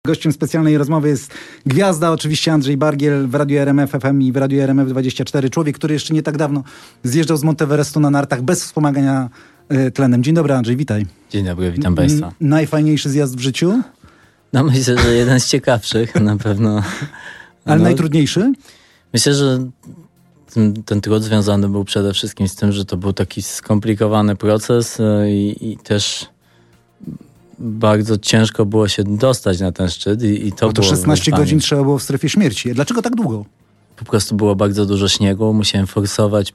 Gościem specjalnej rozmowy jest gwiazda, oczywiście Andrzej Bargiel w Radiu RMF FM i w Radiu RMF24. Człowiek, który jeszcze nie tak dawno zjeżdżał z Monteverestu na nartach bez wspomagania tlenem. Dzień dobry, Andrzej, witaj. Dzień dobry, witam Państwa. Najfajniejszy zjazd w życiu? No myślę, że jeden z ciekawszych na pewno. Ale najtrudniejszy? Myślę, że ten trud związany był przede wszystkim z tym, że to był taki skomplikowany proces i też bardzo ciężko było się dostać na ten szczyt. Bo to 16 godzin trzeba było w strefie śmierci. Dlaczego tak długo? Po prostu było bardzo dużo śniegu, musiałem forsować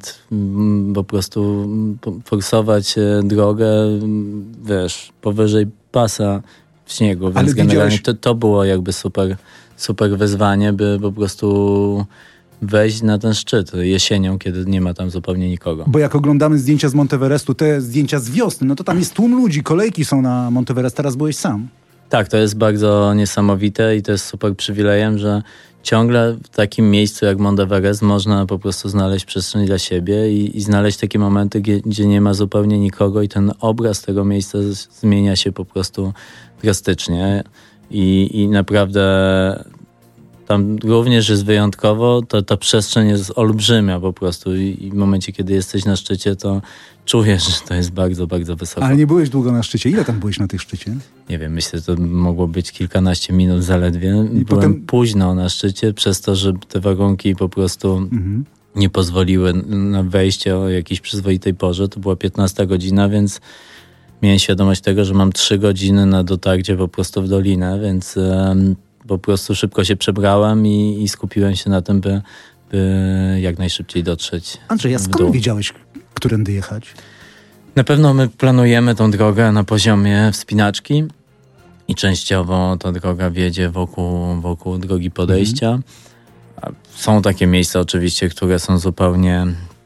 forsować drogę, powyżej pasa w śniegu, więc generalnie to było jakby super wyzwanie, by po prostu wejść na ten szczyt jesienią, kiedy nie ma tam zupełnie nikogo. Bo jak oglądamy zdjęcia z Monteverestu, te zdjęcia z wiosny, no to tam jest tłum ludzi, kolejki są na Monteverest, teraz byłeś sam. Tak, to jest bardzo niesamowite i to jest super przywilejem, że ciągle w takim miejscu jak Monteverest można po prostu znaleźć przestrzeń dla siebie i znaleźć takie momenty, gdzie nie ma zupełnie nikogo i ten obraz tego miejsca zmienia się po prostu drastycznie i naprawdę tam również jest wyjątkowo, ta przestrzeń jest olbrzymia po prostu i w momencie, kiedy jesteś na szczycie, to czujesz, że to jest bardzo, bardzo wysoko. Ale nie byłeś długo na szczycie. Ile tam byłeś na tej szczycie? Nie wiem, myślę, że to mogło być kilkanaście minut zaledwie. Byłem późno na szczycie, przez to, że te warunki po prostu nie pozwoliły na wejście o jakiejś przyzwoitej porze. To była 15 godzina, więc miałem świadomość tego, że mam 3 godziny na dotarcie po prostu w dolinę, więc po prostu szybko się przebrałem i skupiłem się na tym, by jak najszybciej dotrzeć. Andrzej, a skąd wiedziałeś, którędy jechać? Na pewno my planujemy tą drogę na poziomie wspinaczki i częściowo ta droga wiedzie wokół drogi podejścia. Są takie miejsca oczywiście, które są zupełnie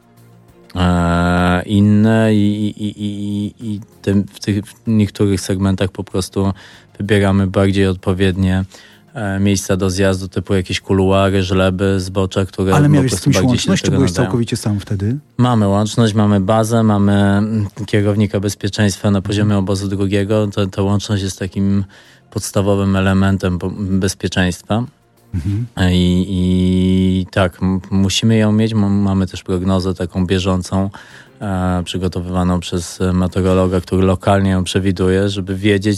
inne i w niektórych segmentach po prostu wybieramy bardziej odpowiednie miejsca do zjazdu, typu jakieś kuluary, żleby, zbocza, które... Ale miałeś z kimś łączność, czy byłeś całkowicie sam wtedy? Mamy łączność, mamy bazę, mamy kierownika bezpieczeństwa na poziomie obozu drugiego. Ta łączność jest takim podstawowym elementem bezpieczeństwa. I tak, musimy ją mieć. Mamy też prognozę taką bieżącą, przygotowywaną przez meteorologa, który lokalnie ją przewiduje, żeby wiedzieć,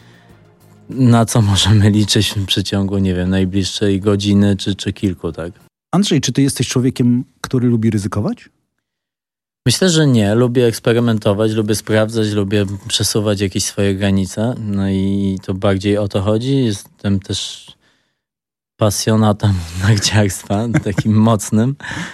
na co możemy liczyć w przeciągu, nie wiem, najbliższej godziny czy kilku, tak? Andrzej, czy ty jesteś człowiekiem, który lubi ryzykować? Myślę, że nie. Lubię eksperymentować, lubię sprawdzać, lubię przesuwać jakieś swoje granice. No i to bardziej o to chodzi. Jestem też pasjonatem narciarstwa, takim mocnym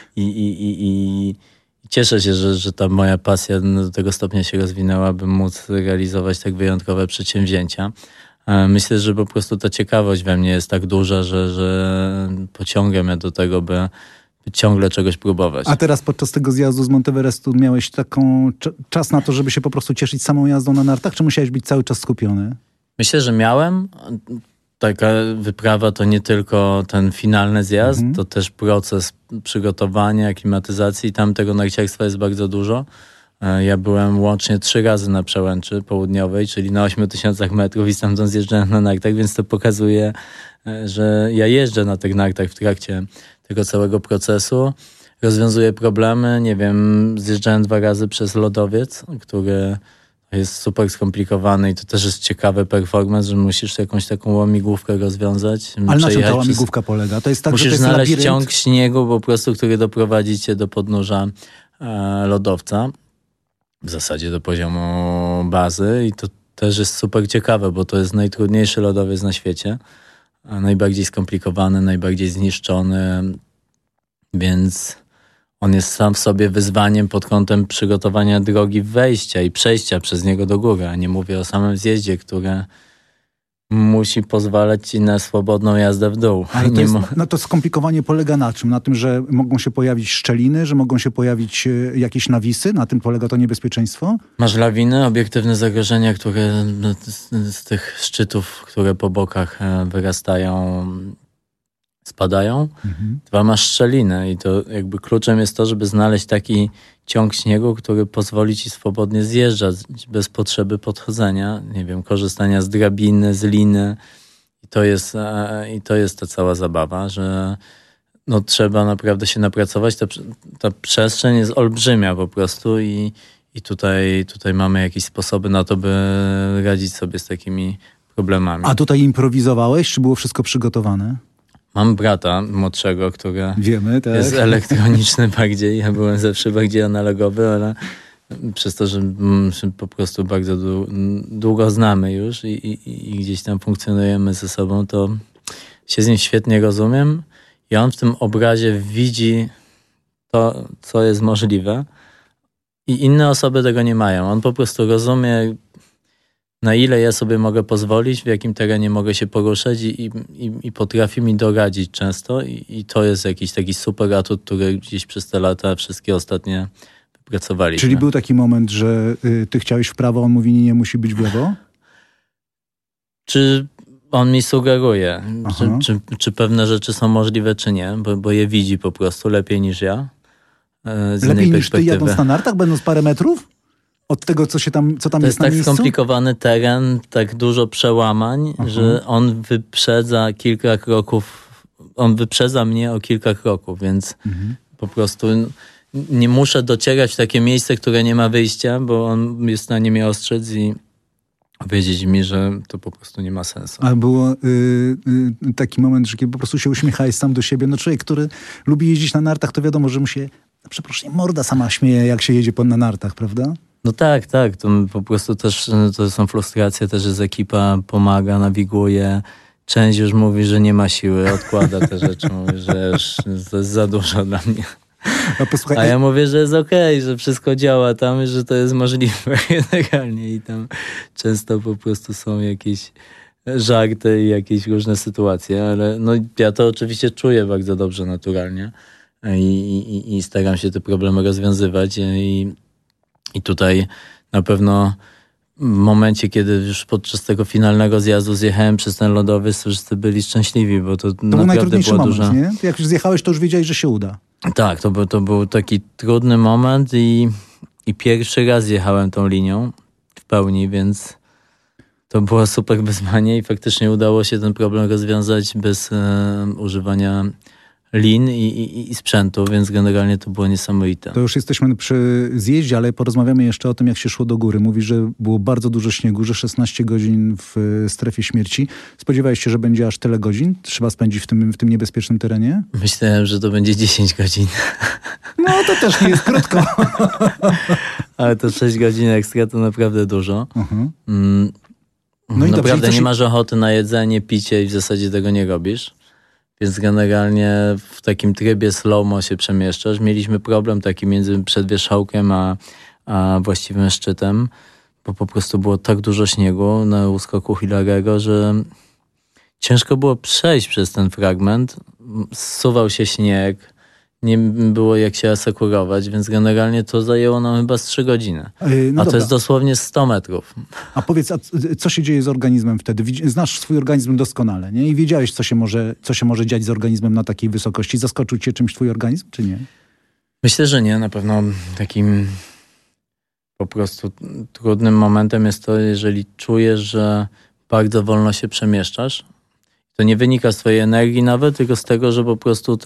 i cieszę się, że ta moja pasja do tego stopnia się rozwinęła, by móc realizować tak wyjątkowe przedsięwzięcia. Myślę, że po prostu ta ciekawość we mnie jest tak duża, że pociąga mnie do tego, by ciągle czegoś próbować. A teraz podczas tego zjazdu z Monteverestu miałeś taką czas na to, żeby się po prostu cieszyć samą jazdą na nartach, czy musiałeś być cały czas skupiony? Myślę, że miałem. Taka wyprawa to nie tylko ten finalny zjazd, to też proces przygotowania, aklimatyzacji. Tam tego narciarstwa jest bardzo dużo. Ja byłem łącznie 3 razy na przełęczy południowej, czyli na 8000 metrów i stamtąd zjeżdżałem na nartach, więc to pokazuje, że ja jeżdżę na tych nartach w trakcie tego całego procesu. Rozwiązuję problemy, nie wiem, zjeżdżałem 2 razy przez lodowiec, który jest super skomplikowany i to też jest ciekawy performance, że musisz jakąś taką łamigłówkę rozwiązać. Ale na czym ta łamigłówka polega? To jest tak, musisz że to jest znaleźć labirynt? ciąg śniegu po prostu, który doprowadzi cię do podnóża lodowca. W zasadzie do poziomu bazy i to też jest super ciekawe, bo to jest najtrudniejszy lodowiec na świecie. Najbardziej skomplikowany, najbardziej zniszczony, więc on jest sam w sobie wyzwaniem pod kątem przygotowania drogi wejścia i przejścia przez niego do góry, a nie mówię o samym zjeździe, które musi pozwalać ci na swobodną jazdę w dół. Ale to skomplikowanie polega na czym? Na tym, że mogą się pojawić szczeliny, że mogą się pojawić jakieś nawisy? Na tym polega to niebezpieczeństwo? Masz lawiny, obiektywne zagrożenia, które z tych szczytów, które po bokach wyrastają, spadają. 2, masz szczeliny i to jakby kluczem jest to, żeby znaleźć taki ciąg śniegu, który pozwoli ci swobodnie zjeżdżać bez potrzeby podchodzenia, nie wiem, korzystania z drabiny, z liny to jest ta cała zabawa, że no trzeba naprawdę się napracować. Ta przestrzeń jest olbrzymia po prostu i tutaj mamy jakieś sposoby na to, by radzić sobie z takimi problemami. A tutaj improwizowałeś, czy było wszystko przygotowane? Mam brata młodszego, który Wiemy, tak. jest elektroniczny bardziej. Ja byłem zawsze bardziej analogowy, ale przez to, że po prostu bardzo długo znamy już i gdzieś tam funkcjonujemy ze sobą, to się z nim świetnie rozumiem. I on w tym obrazie widzi to, co jest możliwe i inne osoby tego nie mają. On po prostu rozumie, na ile ja sobie mogę pozwolić, w jakim terenie mogę się poruszać i potrafi mi doradzić często i to jest jakiś taki super atut, który gdzieś przez te lata wszystkie ostatnie wypracowaliśmy. Czyli był taki moment, że ty chciałeś w prawo, on mówi nie musi być w lewo? Czy on mi sugeruje, czy pewne rzeczy są możliwe, czy nie, bo je widzi po prostu lepiej niż ja. Lepiej niż ty jadąc na nartach, będąc parę metrów? Od tego, co tam jest na miejscu? To jest tak skomplikowany teren, tak dużo przełamań, że on wyprzedza kilka kroków, on wyprzedza mnie o kilka kroków, więc po prostu nie muszę docierać w takie miejsce, które nie ma wyjścia, bo on jest w stanie mnie ostrzec i powiedzieć mi, że to po prostu nie ma sensu. A było taki moment, że kiedy po prostu się uśmiechałeś sam do siebie. No człowiek, który lubi jeździć na nartach, to wiadomo, że mu się, przepraszam, morda sama śmieje, jak się jedzie na nartach, prawda? No tak. To po prostu też to są frustracje, też jest ekipa, pomaga, nawiguje. Część już mówi, że nie ma siły, odkłada te rzeczy, mówi, że już to jest za dużo dla mnie. A ja mówię, że jest okej, że wszystko działa tam, że to jest możliwe generalnie i tam często po prostu są jakieś żarty i jakieś różne sytuacje, ale no ja to oczywiście czuję bardzo dobrze naturalnie i staram się te problemy rozwiązywać i tutaj na pewno w momencie, kiedy już podczas tego finalnego zjazdu zjechałem przez ten lodowiec, wszyscy byli szczęśliwi, bo to był naprawdę najtrudniejszy było moment, dużo. nie? Jak już zjechałeś, to już wiedziałeś, że się uda. Tak, to był taki trudny moment i pierwszy raz jechałem tą linią w pełni, więc to było super wyzwanie i faktycznie udało się ten problem rozwiązać bez używania lin i sprzętu, więc generalnie to było niesamowite. To już jesteśmy przy zjeździe, ale porozmawiamy jeszcze o tym, jak się szło do góry. Mówisz, że było bardzo dużo śniegu, że 16 godzin w strefie śmierci. Spodziewałeś się, że będzie aż tyle godzin? Trzeba spędzić w tym niebezpiecznym terenie? Myślałem, że to będzie 10 godzin. No to też nie jest krótko. Ale to 6 godzin ekstra to naprawdę dużo. No i naprawdę dobrze, nie masz ochoty na jedzenie, picie i w zasadzie tego nie robisz. Więc generalnie w takim trybie slow-mo się przemieszczasz. Mieliśmy problem taki między przedwierzchołkiem a właściwym szczytem, bo po prostu było tak dużo śniegu na uskoku Hilarego, że ciężko było przejść przez ten fragment. Zsuwał się śnieg, nie było jak się asekurować, więc generalnie to zajęło nam chyba z 3 godziny. No to jest dosłownie 100 metrów. A powiedz, co się dzieje z organizmem wtedy? Znasz swój organizm doskonale, nie? I wiedziałeś, co się może dziać z organizmem na takiej wysokości. Zaskoczył cię czymś twój organizm, czy nie? Myślę, że nie. Na pewno takim po prostu trudnym momentem jest to, jeżeli czujesz, że bardzo wolno się przemieszczasz. To nie wynika z twojej energii nawet, tylko z tego, że po prostu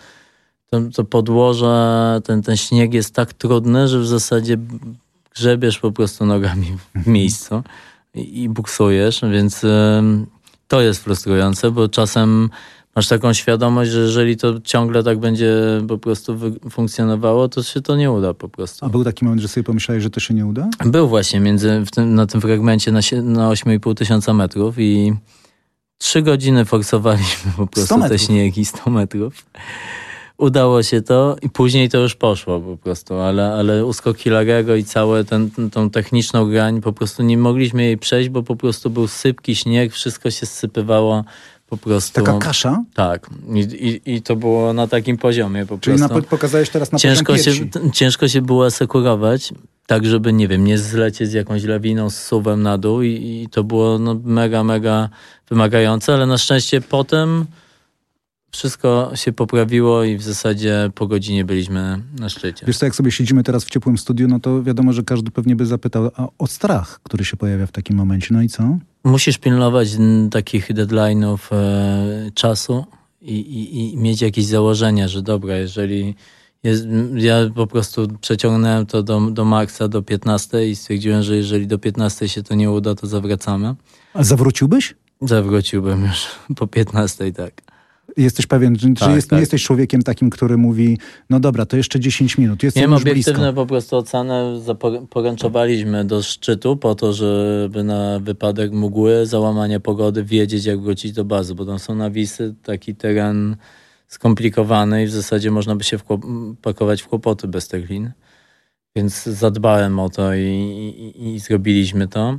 to podłoże, ten śnieg jest tak trudny, że w zasadzie grzebiesz po prostu nogami w miejscu i buksujesz, więc to jest frustrujące, bo czasem masz taką świadomość, że jeżeli to ciągle tak będzie po prostu funkcjonowało, to się to nie uda po prostu. A był taki moment, że sobie pomyślałeś, że to się nie uda? Był właśnie na tym fragmencie na 8,5 tysiąca metrów i 3 godziny forsowaliśmy po prostu te śniegi 100 metrów. Udało się to i później to już poszło po prostu, ale uskok Hilarego i całą tą techniczną grań po prostu nie mogliśmy jej przejść, bo po prostu był sypki śnieg, wszystko się zsypywało po prostu. Taka kasza? Tak. I to było na takim poziomie po Czyli prostu. pokazałeś teraz na poziom piersi. Ciężko się było asekurować, tak żeby, nie wiem, nie zlecieć z jakąś lawiną, z suwem na dół i to było mega wymagające, ale na szczęście potem wszystko się poprawiło i w zasadzie po godzinie byliśmy na szczycie. Wiesz co, jak sobie siedzimy teraz w ciepłym studiu, no to wiadomo, że każdy pewnie by zapytał o strach, który się pojawia w takim momencie. No i co? Musisz pilnować takich deadline'ów czasu i mieć jakieś założenia, że dobra, jeżeli ja po prostu przeciągnąłem to do maksa, do 15 i stwierdziłem, że jeżeli do 15 się to nie uda, to zawracamy. A zawróciłbyś? Zawróciłbym już po 15, tak. Jesteś pewien, że Tak. nie jesteś człowiekiem takim, który mówi, no dobra, to jeszcze 10 minut, jestem Miałem już obiektywne blisko. po prostu ocenę, poręczowaliśmy do szczytu po to, żeby na wypadek mgły, załamania pogody wiedzieć, jak wrócić do bazy, bo tam są nawisy, taki teren skomplikowany i w zasadzie można by się pakować w kłopoty bez tych lin. Więc zadbałem o to i zrobiliśmy to.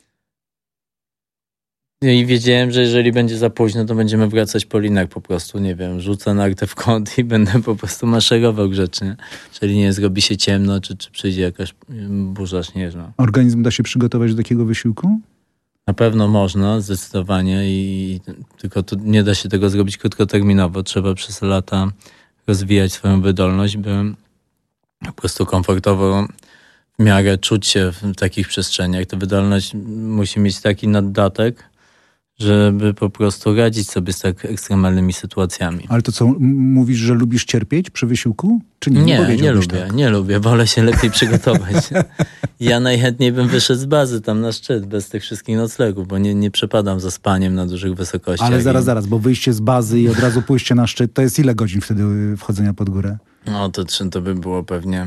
I wiedziałem, że jeżeli będzie za późno, to będziemy wracać po linach po prostu, nie wiem, rzucę nartę w kąt i będę po prostu maszerował grzecznie. Jeżeli nie zrobi się ciemno, czy przyjdzie jakaś burza śnieżna. Organizm da się przygotować do takiego wysiłku? Na pewno można, zdecydowanie, tylko to nie da się tego zrobić krótkoterminowo. Trzeba przez lata rozwijać swoją wydolność, by po prostu komfortowo w miarę czuć się w takich przestrzeniach. Ta wydolność musi mieć taki naddatek, żeby po prostu radzić sobie z tak ekstremalnymi sytuacjami. Ale to co, mówisz, że lubisz cierpieć przy wysiłku? Czy nie? Nie lubię. Wolę się lepiej przygotować. Ja najchętniej bym wyszedł z bazy tam na szczyt, bez tych wszystkich noclegów, bo nie przepadam za spaniem na dużych wysokościach. Ale zaraz, bo wyjście z bazy i od razu pójście na szczyt, to jest ile godzin wtedy wchodzenia pod górę? No to by było pewnie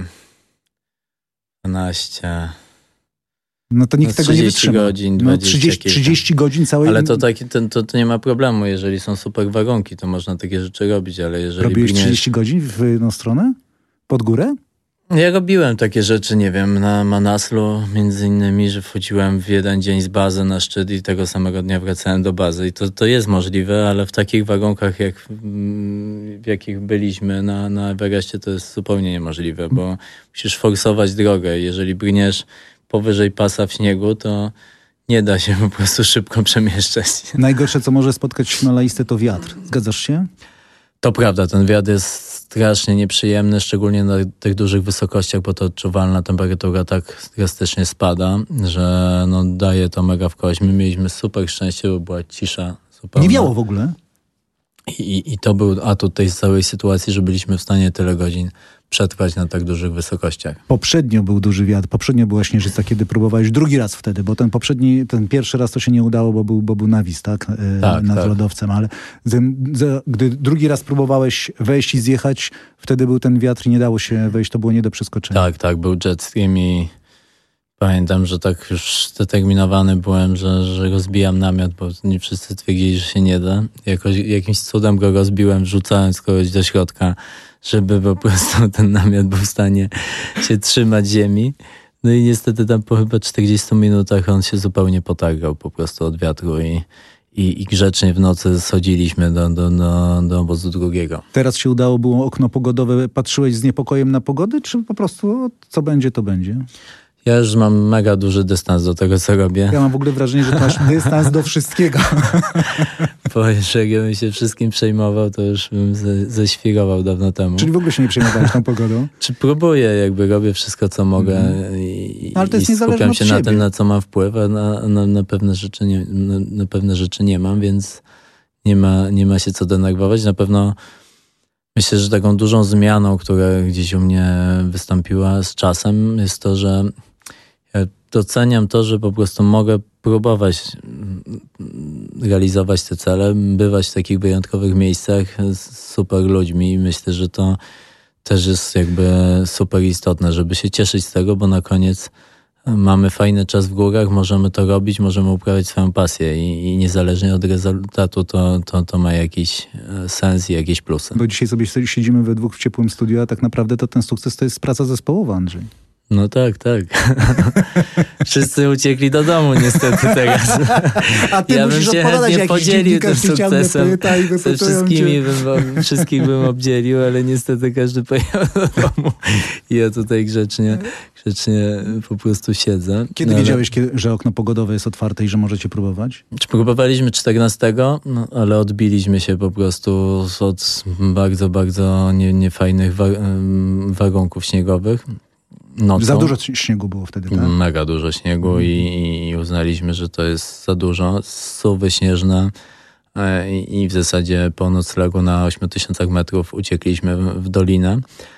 12... No to nikt tego nie wytrzyma. Godzin, 30 godzin całej... Ale to nie ma problemu. Jeżeli są super warunki, to można takie rzeczy robić, ale jeżeli Robiłeś 30 godzin w jedną stronę? Pod górę? Ja robiłem takie rzeczy, nie wiem, na Manaslu między innymi, że wchodziłem w jeden dzień z bazy na szczyt i tego samego dnia wracałem do bazy. I to jest możliwe, ale w takich warunkach, w jakich byliśmy na Everestie, to jest zupełnie niemożliwe, bo musisz forsować drogę. Jeżeli brniesz powyżej pasa w śniegu, to nie da się po prostu szybko przemieszczać. Najgorsze, co może spotkać Himalajstę, to wiatr. Zgadzasz się? To prawda, ten wiatr jest strasznie nieprzyjemny, szczególnie na tych dużych wysokościach, bo to odczuwalna temperatura tak drastycznie spada, że daje to mega w kość. My mieliśmy super szczęście, bo była cisza zupełna. Nie wiało w ogóle? I to był atut tej całej sytuacji, że byliśmy w stanie tyle godzin przetrwać na tak dużych wysokościach. Poprzednio był duży wiatr, poprzednio była śnieżyca, kiedy próbowałeś drugi raz wtedy, bo ten pierwszy raz to się nie udało, bo był nawis, tak? Nad lodowcem, ale gdy drugi raz próbowałeś wejść i zjechać, wtedy był ten wiatr i nie dało się wejść, to było nie do przeskoczenia. Tak, był jet stream i pamiętam, że tak już zdeterminowany byłem, że rozbijam namiot, bo nie wszyscy twierdzili, że się nie da. Jakimś cudem go rozbiłem, wrzucając kogoś do środka, żeby po prostu ten namiot był w stanie się trzymać ziemi. No i niestety tam po chyba 40 minutach on się zupełnie potargał po prostu od wiatru i grzecznie w nocy schodziliśmy do obozu drugiego. Teraz się udało, było okno pogodowe. Patrzyłeś z niepokojem na pogodę, czy po prostu co będzie, to będzie? Ja już mam mega duży dystans do tego, co robię. Ja mam w ogóle wrażenie, że masz dystans do wszystkiego. Bo jeżeli bym się wszystkim przejmował, to już bym ześwirował dawno temu. Czyli w ogóle się nie przejmowałeś tą pogodą? Czy próbuję, robię wszystko, co mogę i skupiam się na tym, na co mam wpływ, a na pewne rzeczy nie mam, więc nie ma się co denerwować. Na pewno myślę, że taką dużą zmianą, która gdzieś u mnie wystąpiła z czasem, jest to, że ja doceniam to, że po prostu mogę próbować realizować te cele, bywać w takich wyjątkowych miejscach z super ludźmi. Myślę, że to też jest super istotne, żeby się cieszyć z tego, bo na koniec mamy fajny czas w górach, możemy to robić, możemy uprawiać swoją pasję i niezależnie od rezultatu to ma jakiś sens i jakieś plusy. Bo dzisiaj sobie siedzimy we dwóch w ciepłym studiu, a tak naprawdę to ten sukces to jest praca zespołowa, Andrzej. No tak. Wszyscy uciekli do domu niestety teraz. A ty musisz odpowiadać, jak podzielił tym sukcesem. Wszystkich bym obdzielił, ale niestety każdy pojechał do domu. I ja tutaj grzecznie po prostu siedzę. Kiedy wiedziałeś, że okno pogodowe jest otwarte i że możecie próbować? Próbowaliśmy 14, ale odbiliśmy się po prostu od bardzo, bardzo niefajnych warunków śniegowych. nocą. Za dużo śniegu było wtedy, tak? Mega dużo śniegu i uznaliśmy, że to jest za dużo. Suwy śnieżne i w zasadzie po noclegu na 8000 metrów uciekliśmy w dolinę.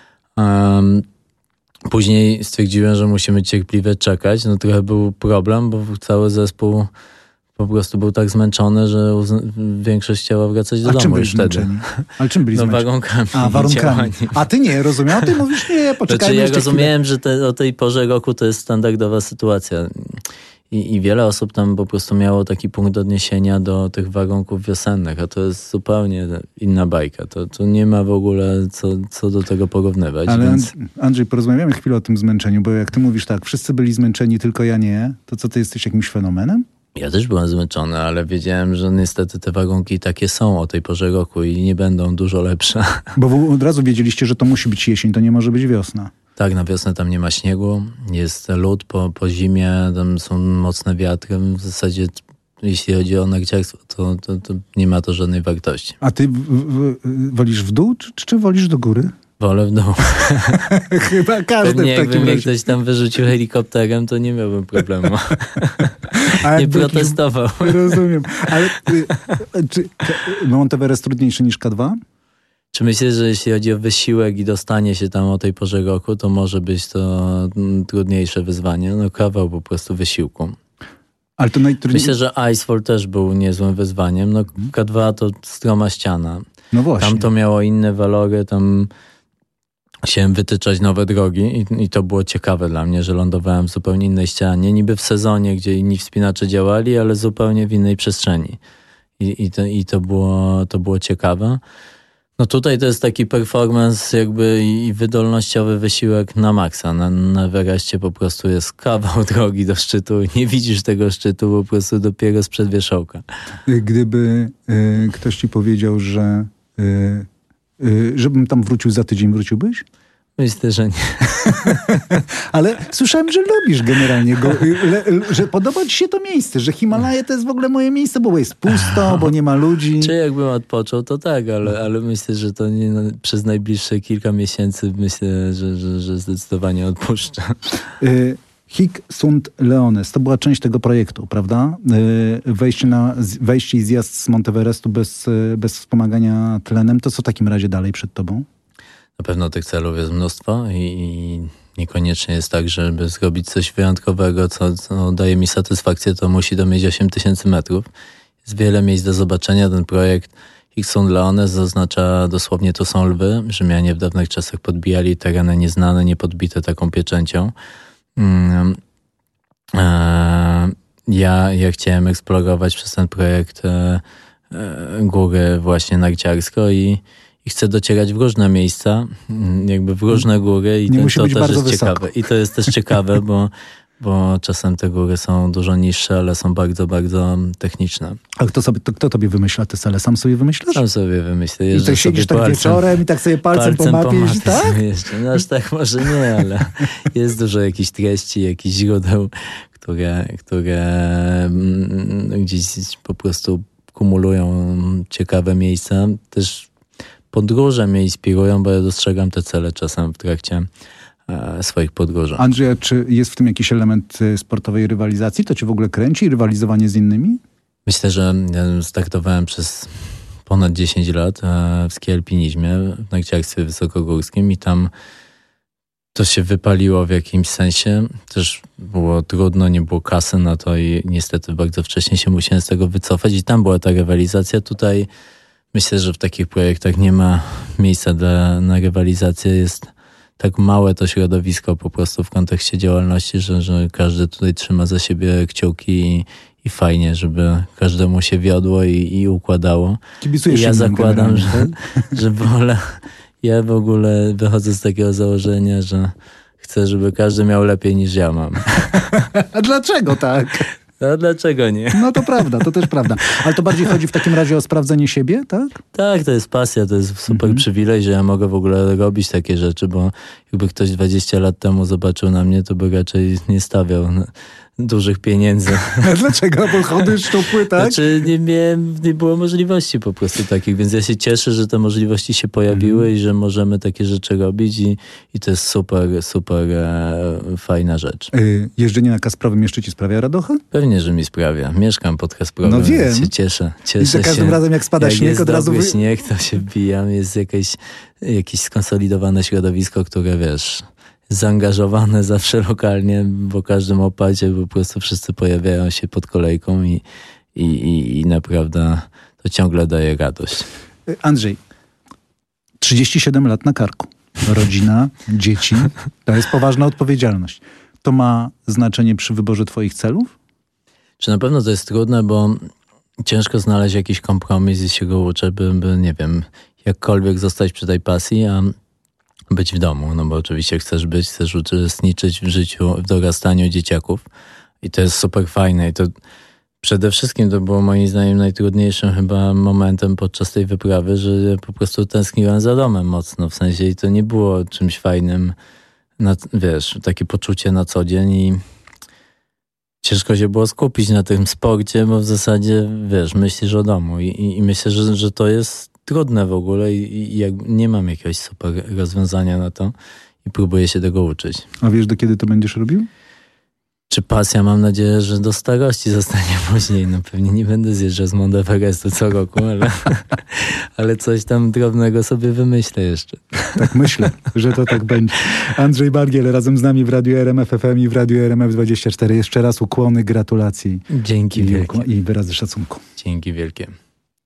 Później stwierdziłem, że musimy cierpliwie czekać. No trochę był problem, bo cały zespół po prostu był tak zmęczony, że większość chciała wracać do domu już wtedy. Ale czym byli zmęczeni? Warunkami. Warunkami. A ty nie, rozumiał? Ty mówisz, nie, poczekajmy ja rozumiałem, chwilę. że o tej porze roku to jest standardowa sytuacja. I wiele osób tam po prostu miało taki punkt odniesienia do tych warunków wiosennych, a to jest zupełnie inna bajka. To nie ma w ogóle co do tego porównywać. Ale więc... Andrzej, porozmawiamy chwilę o tym zmęczeniu, bo jak ty mówisz tak, wszyscy byli zmęczeni, tylko ja nie, to co, ty jesteś jakimś fenomenem? Ja też byłem zmęczony, ale wiedziałem, że niestety te warunki takie są o tej porze roku i nie będą dużo lepsze. Bo wy od razu wiedzieliście, że to musi być jesień, to nie może być wiosna. Tak, na wiosnę tam nie ma śniegu, jest lód po zimie, tam są mocne wiatry. W zasadzie jeśli chodzi o narciarstwo, to nie ma to żadnej wartości. A ty wolisz w dół, czy wolisz do góry? Wolę w dół. Chyba każdy Pewnie w takim jakby mnie razie. ktoś tam wyrzucił helikopterem, to nie miałbym problemu. Nie protestował. Rozumiem. Ale czy Monteverest trudniejszy niż K2? Czy myślę, że jeśli chodzi o wysiłek i dostanie się tam o tej porze roku, to może być to trudniejsze wyzwanie? No kawał po prostu wysiłku. Ale to Myślę, że Icefall też był niezłym wyzwaniem. No K2 to stroma ściana. No właśnie. Tam to miało inne walory, tam chciałem wytyczać nowe drogi i to było ciekawe dla mnie, że lądowałem w zupełnie innej ścianie, niby w sezonie, gdzie inni wspinacze działali, ale zupełnie w innej przestrzeni. I to było ciekawe. No tutaj to jest taki performance jakby i wydolnościowy wysiłek na maksa. Na Everestie po prostu jest kawał drogi do szczytu. Nie widzisz tego szczytu po prostu dopiero sprzed wierzchołka. Gdyby ktoś ci powiedział, że żebym tam wrócił za tydzień, wróciłbyś? Myślę, że nie. Ale słyszałem, że lubisz generalnie go, że podoba ci się to miejsce, że Himalaje to jest w ogóle moje miejsce, bo jest pusto, bo nie ma ludzi. Czy jakbym odpoczął, to tak, ale myślę, że to nie przez najbliższe kilka miesięcy myślę, że zdecydowanie odpuszczę. Hic sunt leones, to była część tego projektu, prawda? Wejście i zjazd z Monteverestu bez wspomagania tlenem, to co w takim razie dalej przed tobą? Na pewno tych celów jest mnóstwo i niekoniecznie jest tak, żeby zrobić coś wyjątkowego, co daje mi satysfakcję, to musi to mieć 8000 metrów. Jest wiele miejsc do zobaczenia. Ten projekt Hic sunt leones zaznacza dosłownie to są lwy. Rzymianie w dawnych czasach podbijali tereny nieznane, niepodbite taką pieczęcią. Ja chciałem eksplorować przez ten projekt góry właśnie narciarsko i chcę docierać w różne miejsca, jakby w różne góry i to też jest ciekawe. I to jest też ciekawe, bo czasem te góry są dużo niższe, ale są bardzo, bardzo techniczne. A kto tobie wymyśla te cele? Sam sobie wymyślasz? Sam sobie wymyślę. I tak siedzisz tak wieczorem i tak sobie palcem po mapie, tak? Jeszcze. No aż tak może nie, ale jest dużo jakichś treści, jakichś źródeł, które gdzieś po prostu kumulują ciekawe miejsca. Też podróże mnie inspirują, bo ja dostrzegam te cele czasem w trakcie swoich podróży. Andrzej, czy jest w tym jakiś element sportowej rywalizacji? To cię w ogóle kręci? Rywalizowanie z innymi? Myślę, że ja startowałem przez ponad 10 lat w ski alpinizmie, w narciarstwie wysokogórskim i tam to się wypaliło w jakimś sensie. Też było trudno, nie było kasy na to i niestety bardzo wcześnie się musiałem z tego wycofać i tam była ta rywalizacja. Tutaj myślę, że w takich projektach nie ma miejsca na rywalizację. Jest tak małe to środowisko po prostu w kontekście działalności, że każdy tutaj trzyma za siebie kciuki i fajnie, żeby każdemu się wiodło i układało. Kibicujesz ja zakładam, że wolę. Ja w ogóle wychodzę z takiego założenia, że chcę, żeby każdy miał lepiej niż ja mam. A dlaczego tak? No dlaczego nie? No to prawda, to też prawda. Ale to bardziej chodzi w takim razie o sprawdzenie siebie, tak? Tak, to jest pasja, to jest super przywilej, że ja mogę w ogóle robić takie rzeczy, bo jakby ktoś 20 lat temu zobaczył na mnie, to by raczej nie stawiał dużych pieniędzy. Dlaczego? Bo chody szczupły, tak? Znaczy nie było możliwości po prostu takich, więc ja się cieszę, że te możliwości się pojawiły i że możemy takie rzeczy robić i to jest super, super fajna rzecz. Jeżdżenie na Kasprowym jeszcze ci sprawia radochę? Pewnie, że mi sprawia. Mieszkam pod Kasprowem, No wiem. więc się cieszę. I za każdym razem jak spada śnieg, jest od razu... dobry śnieg, to się wbijam. Jest jakieś skonsolidowane środowisko, które wiesz... zaangażowane zawsze lokalnie, po każdym opadzie po prostu wszyscy pojawiają się pod kolejką i naprawdę to ciągle daje radość. Andrzej, 37 lat na karku. Rodzina, dzieci, to jest poważna odpowiedzialność. To ma znaczenie przy wyborze twoich celów? Czy na pewno to jest trudne, bo ciężko znaleźć jakiś kompromis i się go uczę, by nie wiem, jakkolwiek zostać przy tej pasji, a być w domu, no bo oczywiście chcesz uczestniczyć w życiu, w dorastaniu dzieciaków i to jest super fajne i to przede wszystkim to było moim zdaniem najtrudniejszym chyba momentem podczas tej wyprawy, że ja po prostu tęskniłem za domem mocno, w sensie i to nie było czymś fajnym, wiesz, takie poczucie na co dzień i ciężko się było skupić na tym sporcie, bo w zasadzie, wiesz, myślisz o domu i myślę, że to jest trudne w ogóle i nie mam jakiegoś super rozwiązania na to i próbuję się tego uczyć. A wiesz, do kiedy to będziesz robił? Czy pasja? Mam nadzieję, że do starości zostanie później. No pewnie nie będę zjeżdżał z Mount Everestu co roku, ale coś tam drobnego sobie wymyślę jeszcze. Tak myślę, że to tak będzie. Andrzej Bargiel razem z nami w Radiu RMF FM i w Radiu RMF24. Jeszcze raz ukłony, gratulacje. Dzięki wielkie. I wyrazy szacunku. Dzięki wielkie.